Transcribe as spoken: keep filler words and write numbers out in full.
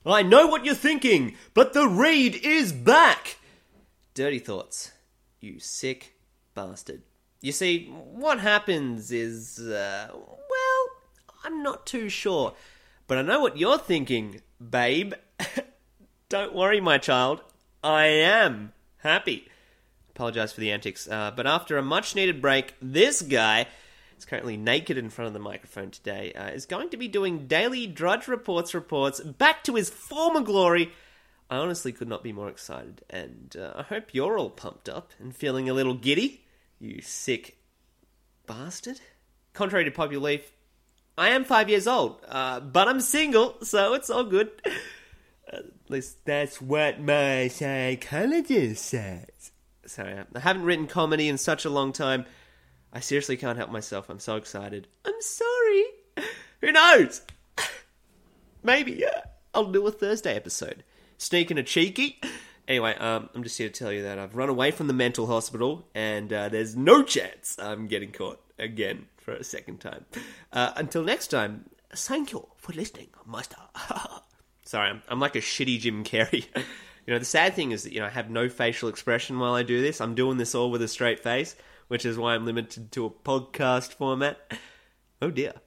I know what you're thinking, but the Reed is back! Dirty thoughts. You sick bastard. You see, what happens is, uh, well, I'm not too sure. But I know what you're thinking, babe. Don't worry, my child. I am happy. Apologise for the antics. Uh, but after a much-needed break, this guy is currently naked in front of the microphone today, uh, is going to be doing daily Drudge Reports reports back to his former glory. I honestly could not be more excited, and uh, I hope you're all pumped up and feeling a little giddy, you sick bastard. Contrary to popular belief, I am five years old, uh, but I'm single, so it's all good. At least that's what my psychologist says. Sorry, I haven't written comedy in such a long time. I seriously can't help myself. I'm so excited. I'm sorry. Who knows? Maybe uh, I'll do a Thursday episode. Sneaking a cheeky. Anyway, um, I'm just here to tell you that I've run away from the mental hospital, and uh, there's no chance I'm getting caught again for a second time. Uh, until next time, thank you for listening, master. Sorry, I'm, I'm like a shitty Jim Carrey. You know, the sad thing is that, you know, I have no facial expression while I do this. I'm doing this all with a straight face, which is why I'm limited to a podcast format. Oh dear.